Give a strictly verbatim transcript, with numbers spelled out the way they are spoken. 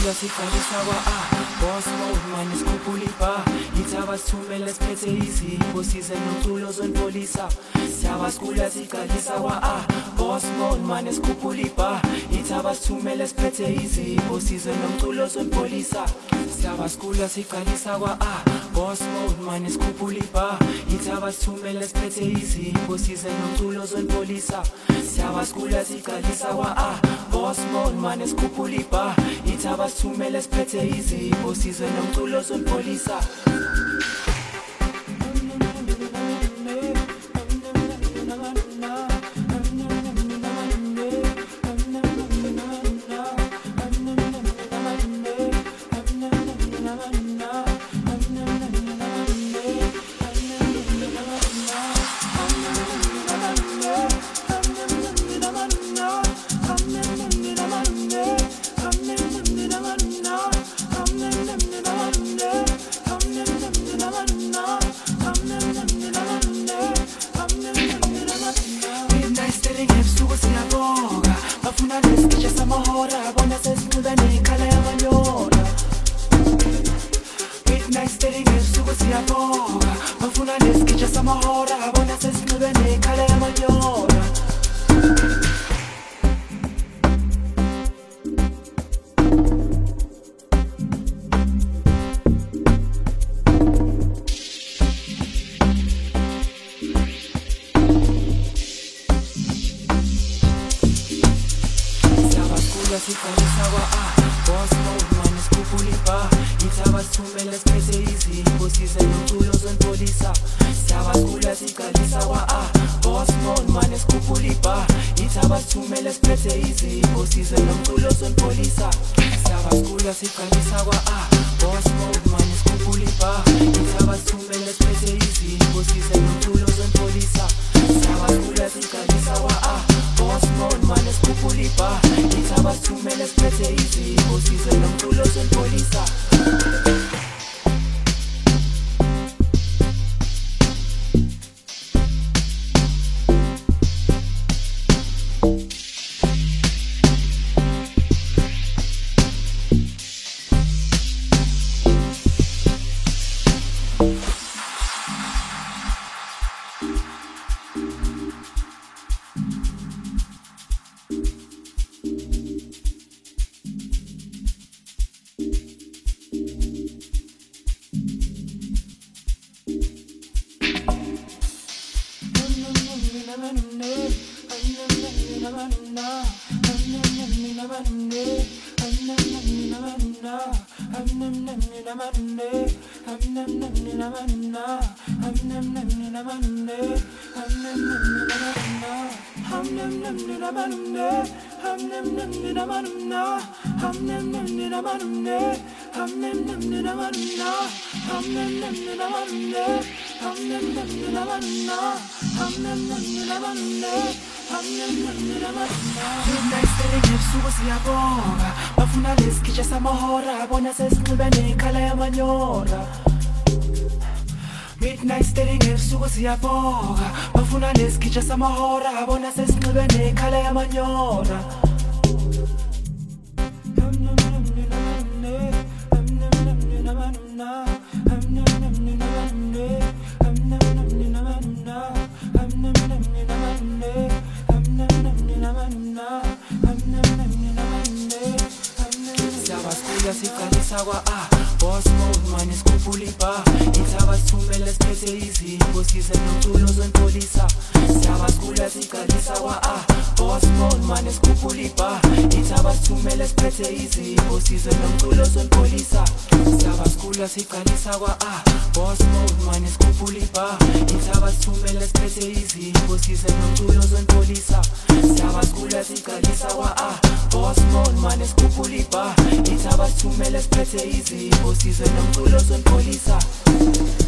Siyabasula siqalisa kwa-A Boss mode manje sikhuphula ibar Yithi abasithumele siphethe izipho size nomculo ozonipholisa Siyabasula siqalisa kwa-A Boss mode manje sikhuphula ibar Yithi abasithumele siphethe izipho size nomculo ozonipholisa Siyabasula siqalisa kwa-A Boss mode manje sikhuphula ibar Yithi abasithumele siphethe izipho size nomculo ozonipholisa Siyabasula siqalisa kwa-A Boss mode manje sikhuphula ibar Yithi abasithumele siphethe izipho size nomculo ozonipholisa Bafuna lesikhathi samahora bona sesinxibe nekhala yamanyora Midnight steady ngesuku siyabonga Bafuna lesikhathi samahora bona sesinxibe nekhala yamanyora Siqalisa kwa-A Boss mode manje sikhuphula ibar Yithi abasithumele siphethe izipho size nomculo ozonipholisa Siyabasula siqalisa kwa-A Boss mode manje sikhuphula ibar Yithi abasithumele siphethe izipho size nomculo ozonipholisa Siyabasula siqalisa kwa-A Boss mode manje sikhuphula ibar Yithi abasithumele siphethe izipho size nomculo ozonipholisa Siyabasula siqalisa kwa-A Boss mode manje sikhuphula ibar Yithi abasithumele siphethe izipho size nomculo ozonipholisa Midnight steady ngebusuku siyabonga Bafuna lesikhathi samahora bona sesinxibe nekhala yamanyora Midnight steady ngebusuku siyabonga Bafuna lesikhathi samahora bona sesinxibe nekhala yamanyora Siqalisa kwa-A Boss mode manje sikhuphula ibar Yithi abasithumele siphethe izipho size nomculo ozonipholisa Siyabasula siqalisa kwa-A Boss mode manje sikhuphula ibar Yithi abasithumele siphethe izipho size nomculo ozonipholisa Siyabasula siqalisa kwa-A Boss mode manje sikhuphula ibar Yithi abasithumele siphethe izipho size nomculo ozonipholisa Siyabasula siqalisa kwa-A Boss mode manje sikhuphula ibar Yithi abasithumele siphethe izipho size nomculo ozonipholisa